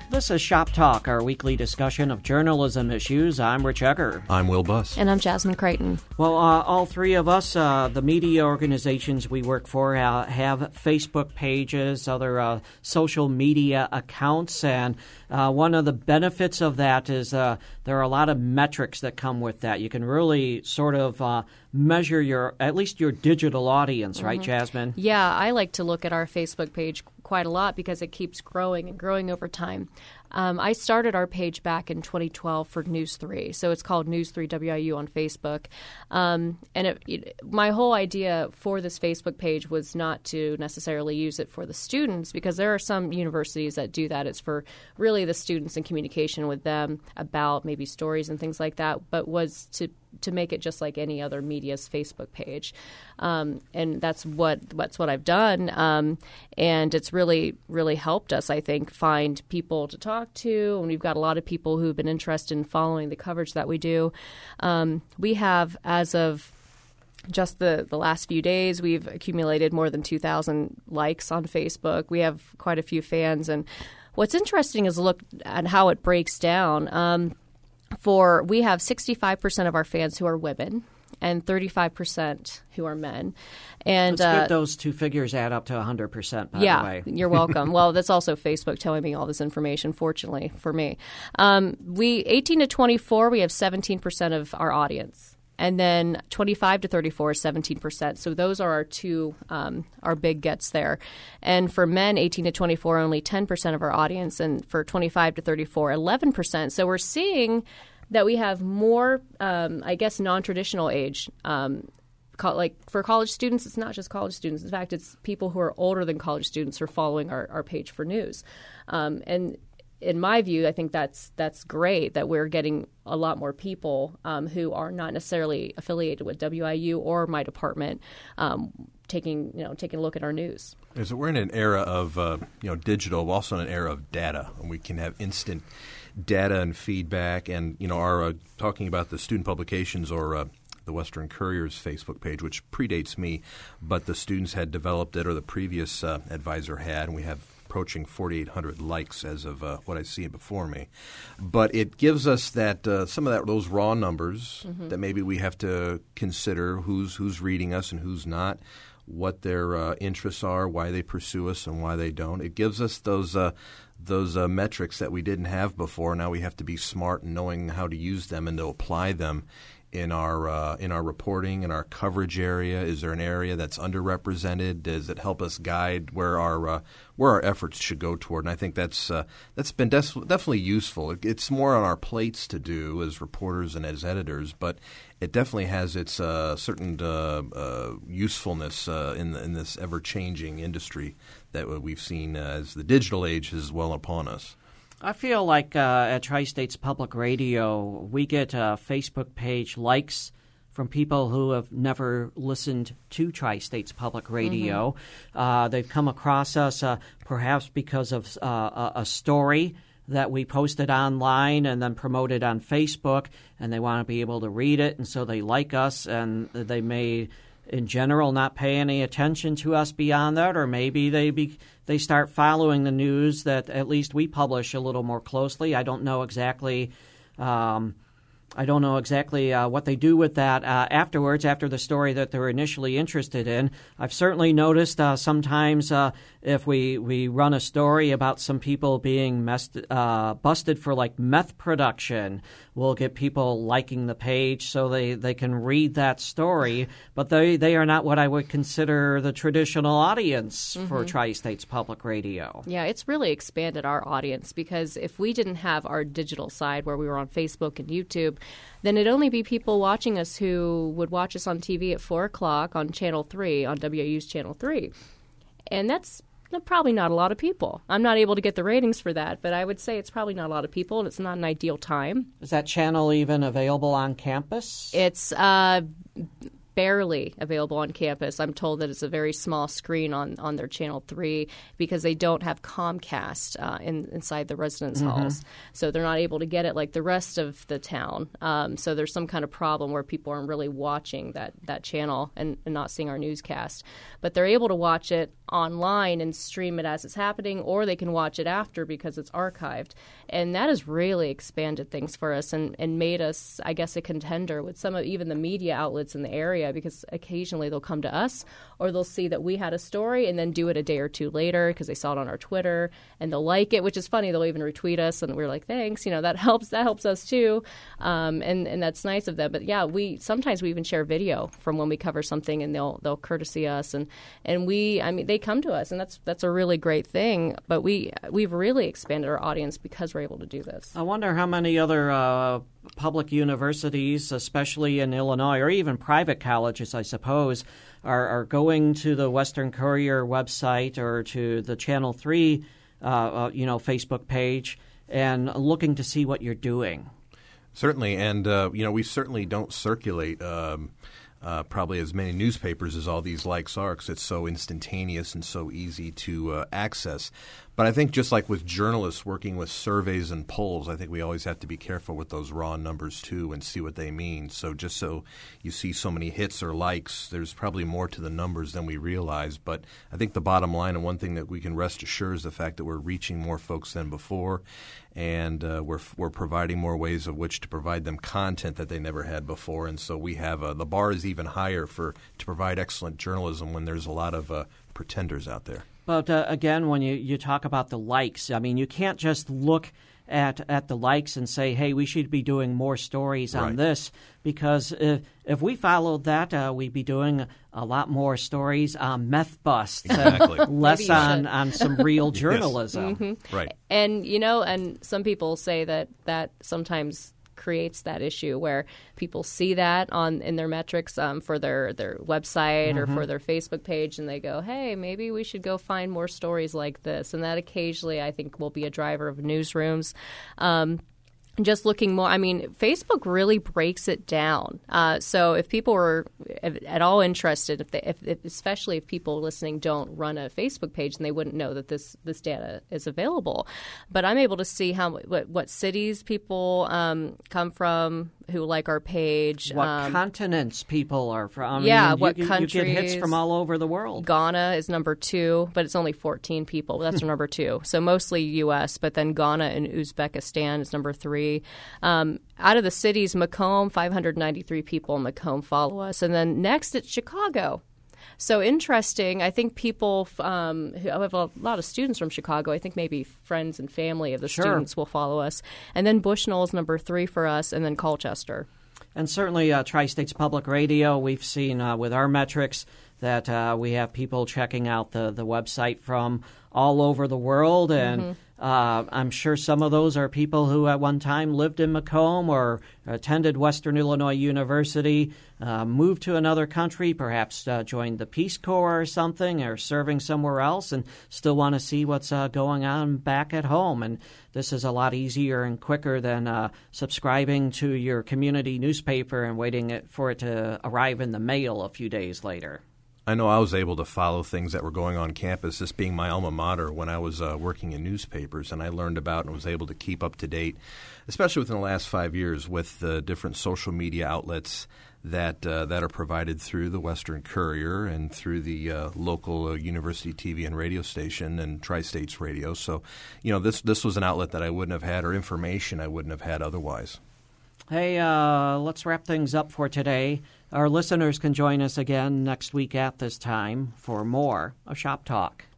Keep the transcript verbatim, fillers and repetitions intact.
This is Shop Talk, our weekly discussion of journalism issues. I'm Rich Egger. I'm Will Buss. And I'm Jasmine Creighton. Well, uh, all three of us, uh, the media organizations we work for, uh, have Facebook pages, other uh, social media accounts, and uh, one of the benefits of that is uh, there are a lot of metrics that come with that. You can really sort of uh, measure your, at least your digital audience, right, mm-hmm. Jasmine? Yeah, I like to look at our Facebook page quite a lot because it keeps growing and growing over time. Um, I started our page back in twenty twelve for News three, so it's called News three W I U on Facebook. Um, and it, it, my whole idea for this Facebook page was not to necessarily use it for the students, because there are some universities that do that. It's for really the students and communication with them about maybe stories and things like that, but was to to make it just like any other media's Facebook page. Um, and that's what that's what I've done. Um, and it's really, really helped us, I think, find people to talk to. And we've got a lot of people who've been interested in following the coverage that we do. Um, we have, as of just the, the last few days, we've accumulated more than two thousand likes on Facebook. We have quite a few fans. And what's interesting is look at how it breaks down. Um, For we have sixty-five percent of our fans who are women and thirty-five percent who are men. And Let's uh, get those two figures add up to one hundred percent, by yeah, the way. You're welcome. Well, that's also Facebook telling me all this information, fortunately for me. Um, we eighteen to twenty-four, we have seventeen percent of our audience. And then twenty-five to thirty-four is seventeen percent. So those are our two, um, our big gets there. And for men, eighteen to twenty-four, only ten percent of our audience. And for twenty-five to thirty-four, eleven percent. So we're seeing that we have more, um, I guess, non-traditional age. Um, co- like for college students, it's not just college students. In fact, it's people who are older than college students who are following our, our page for news. Um, and in my view, I think that's that's great that we're getting a lot more people um, who are not necessarily affiliated with W I U or my department um, taking you know taking a look at our news. So we're in an era of uh, you know digital, but also in an era of data, and we can have instant data and feedback. And you know, our uh, talking about the student publications or uh, the Western Courier's Facebook page, which predates me, but the students had developed it, or the previous uh, advisor had, and we have approaching forty-eight hundred likes as of uh, what I see before me. But it gives us that uh, some of that those raw numbers mm-hmm. that maybe we have to consider who's who's reading us and who's not, what their uh, interests are, why they pursue us and why they don't. It gives us those uh, those uh, metrics that we didn't have before. Now we have to be smart in knowing how to use them and to apply them in our uh, in our reporting, in our coverage area. Is there an area that's underrepresented? Does it help us guide where our uh, where our efforts should go toward? And I think that's uh, that's been des- definitely useful. It, it's more on our plates to do as reporters and as editors, but it definitely has its uh, certain uh, uh, usefulness uh, in the, in this ever changing industry that we've seen uh, as the digital age is well upon us. I feel like uh, at Tri-States Public Radio, we get uh, Facebook page likes from people who have never listened to Tri-States Public Radio. Mm-hmm. Uh, they've come across us uh, perhaps because of uh, a story that we posted online and then promoted on Facebook, and they want to be able to read it, and so they like us, and they may in general not pay any attention to us beyond that, or maybe they be, they start following the news that at least we publish a little more closely. I don't know exactly um, I don't know exactly uh, what they do with that uh, afterwards, after the story that they're initially interested in. I've certainly noticed uh, sometimes uh, if we, we run a story about some people being messed, uh, busted for like meth production, we'll get people liking the page so they, they can read that story. But they, they are not what I would consider the traditional audience mm-hmm. for Tri-States Public Radio. Yeah, it's really expanded our audience, because if we didn't have our digital side where we were on Facebook and YouTube, then it'd only be people watching us who would watch us on T V at four o'clock on Channel three, on W I U's Channel three. And that's probably not a lot of people. I'm not able to get the ratings for that, but I would say it's probably not a lot of people, and it's not an ideal time. Is that channel even available on campus? It's uh, barely available on campus. I'm told that it's a very small screen on, on their Channel three because they don't have Comcast uh, in, inside the residence mm-hmm. halls. So they're not able to get it like the rest of the town. Um, so there's some kind of problem where people aren't really watching that, that channel and, and not seeing our newscast. But they're able to watch it online and stream it as it's happening, or they can watch it after because it's archived. And that has really expanded things for us and, and made us, I guess, a contender with some of even the media outlets in the area, because occasionally they'll come to us or they'll see that we had a story and then do it a day or two later because they saw it on our Twitter and they'll like it, which is funny. They'll even retweet us and we're like, thanks. You know, that helps. That helps us too. Um, and, and that's nice of them. But yeah, we sometimes we even share video from when we cover something and they'll they'll courtesy us. And, and we, I mean, they come to us and that's that's a really great thing. But we, we've really expanded our audience because we're able to do this. I wonder how many other uh, public universities, especially in Illinois, or even private colleges, I suppose, are, are going to the Western Courier website or to the Channel three, uh, uh, you know, Facebook page and looking to see what you're doing. Certainly, and uh, you know, we certainly don't circulate um, uh, probably as many newspapers as all these likes are, because it's so instantaneous and so easy to uh, access. But I think just like with journalists working with surveys and polls, I think we always have to be careful with those raw numbers too and see what they mean. So just so you see so many hits or likes, there's probably more to the numbers than we realize. But I think the bottom line, and one thing that we can rest assured, is the fact that we're reaching more folks than before, and uh, we're we're providing more ways of which to provide them content that they never had before. And so we have uh, the bar is even higher for to provide excellent journalism when there's a lot of uh, pretenders out there. But uh, again, when you, you talk about the likes, I mean, you can't just look at at the likes and say, hey, we should be doing more stories on Right. this, because if, if we followed that, uh, we'd be doing a lot more stories on meth busts, Exactly. and less Maybe you on, should. on some real journalism. Mm-hmm. Right. And, you know, and some people say that that sometimes creates that issue where people see that on in their metrics um, for their, their website mm-hmm. or for their Facebook page, and they go, hey, maybe we should go find more stories like this. And that occasionally, I think, will be a driver of newsrooms. Um, Just looking more, I mean, Facebook really breaks it down. Uh, so if people were at all interested, if, they, if, if especially if people listening don't run a Facebook page, then they wouldn't know that this this data is available. But I'm able to see how what, what cities people um, come from who like our page. What um, continents people are from. I yeah, mean, what you, countries. You get hits from all over the world. Ghana is number two, but it's only fourteen people. That's number two. So mostly U S, but then Ghana and Uzbekistan is number three. Um, out of the cities, Macomb, five hundred ninety-three people in Macomb follow us. And then next it's Chicago. So interesting. I think people um, who I have a lot of students from Chicago. I think maybe friends and family of the Sure. students will follow us. And then Bushnell is number three for us, and then Colchester. And certainly uh, Tri-States Public Radio, we've seen uh, with our metrics that uh, we have people checking out the, the website from all over the world. And mm-hmm. uh, I'm sure some of those are people who at one time lived in Macomb or attended Western Illinois University, uh, moved to another country, perhaps uh, joined the Peace Corps or something, or serving somewhere else, and still want to see what's uh, going on back at home. And this is a lot easier and quicker than uh, subscribing to your community newspaper and waiting it, for it to arrive in the mail a few days later. I know I was able to follow things that were going on campus, this being my alma mater, when I was uh, working in newspapers, and I learned about and was able to keep up to date, especially within the last five years, with the different social media outlets that uh, that are provided through the Western Courier and through the uh, local uh, university T V and radio station and Tri-States Radio. So, you know, this this was an outlet that I wouldn't have had, or information I wouldn't have had otherwise. Hey, uh, let's wrap things up for today. Our listeners can join us again next week at this time for more of Shop Talk.